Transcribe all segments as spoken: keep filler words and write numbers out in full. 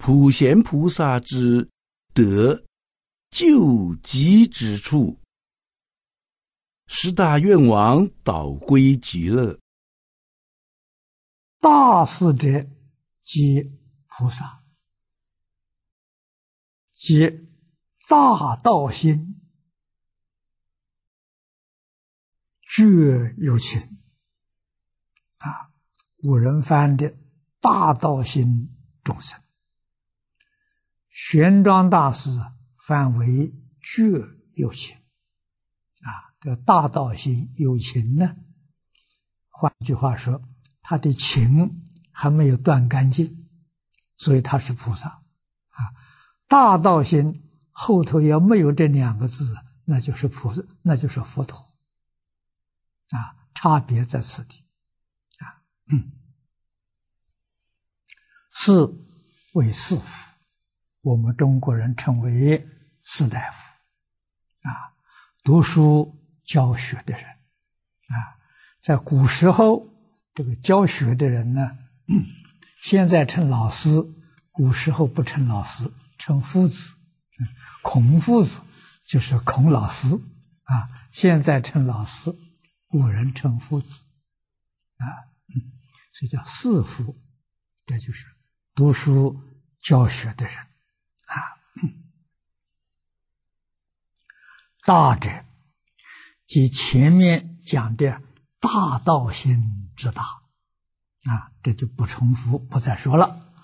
普贤菩萨之得救急之处，十大愿王导归极乐。 大士者，即菩萨，即大道心，绝有情啊。古人翻的大道心众生，玄奘大师翻为绝有情啊。这大道心有情呢，换句话说，他的情还没有断干净，所以他是菩萨啊。大道心后头要没有这两个字，那就是菩萨，那就是佛陀啊。差别在此地啊。嗯，士为士夫，我们中国人称为士大夫啊，读书教学的人啊。在古时候，这个教学的人呢，嗯、现在称老师，古时候不称老师，称夫子。嗯、孔夫子就是孔老师啊，现在称老师，古人称夫子啊。嗯、所以叫士夫，这就是读书教学的人啊。嗯、大者，即前面讲的大道心之大啊，这就不重复，不再说了。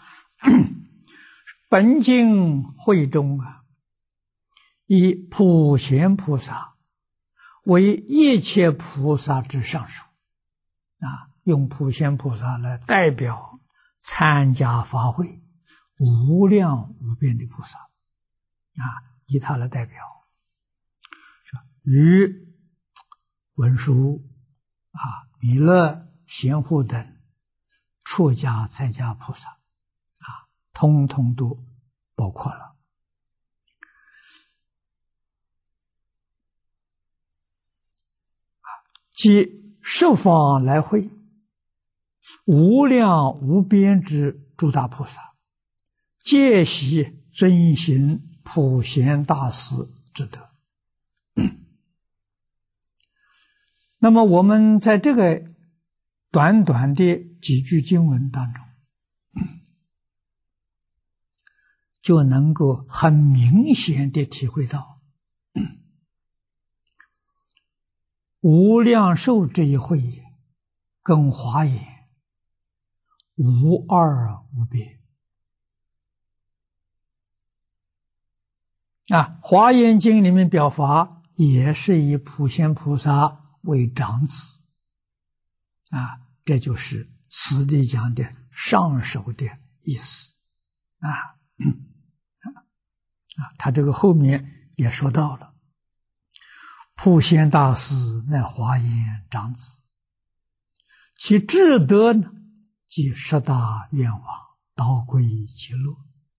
本经会中啊，以普贤菩萨为一切菩萨之上首啊，用普贤菩萨来代表参加法会无量无边的菩萨啊，以他来代表，说与文殊啊、弥勒、贤护等出家在家菩萨啊，通通都包括了。即十方来会无量无边之诸大菩萨，皆悉遵行普贤大师之德。那么我们在这个短短的几句经文当中，就能够很明显地体会到无量寿这一会跟华严无二无别啊。华严经里面表法也是以普贤菩萨为长子啊，这就是此地讲的上首的意思啊。啊，他这个后面也说到了，普贤大师乃华严长子，其智德呢，即十大愿王导归极乐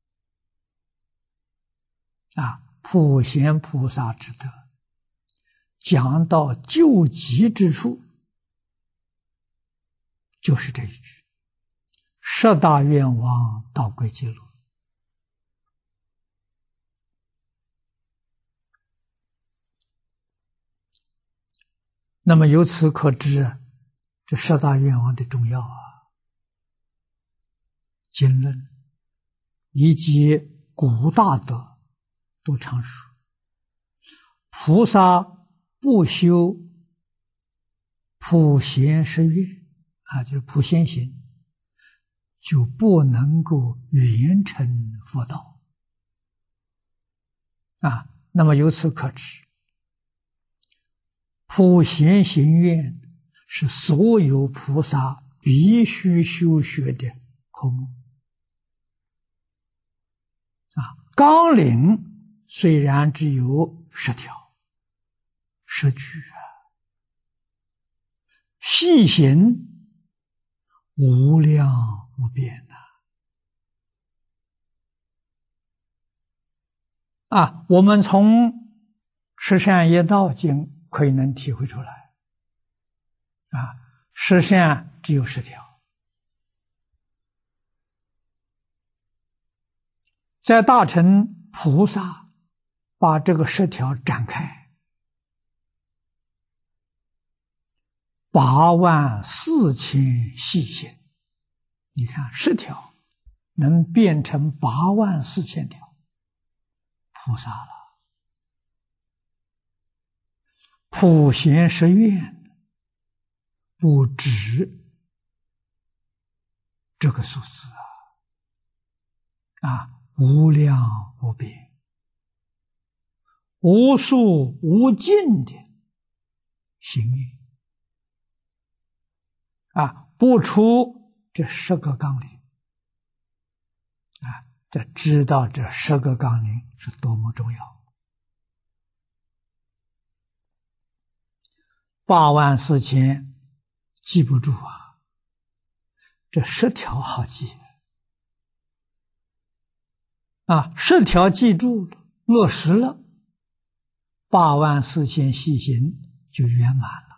啊。普贤菩萨之德讲到究极之处，就是这一句：十大愿王导归极乐。那么由此可知，这十大愿王的重要啊。经论以及古大德都常说，菩萨不修普贤十愿啊，就是普贤行，就不能够圆成佛道啊。那么由此可知，普贤行愿是所有菩萨必须修学的科目啊。纲领虽然只有十条十句啊，细行无量无边呐啊。啊，我们从《十善业道经》可以能体会出来啊，十善只有十条在大乘菩萨把这个十条展开，八万四千细行，你看十条能变成八万四千条，菩萨了。普贤十愿不止这个数字啊，啊，无量无边、无数无尽的行愿啊，不出这十个纲领啊，这知道这十个纲领是多么重要。八万四千记不住啊，这十条好记啊，十条记住了，落实了，八万四千细行就圆满了。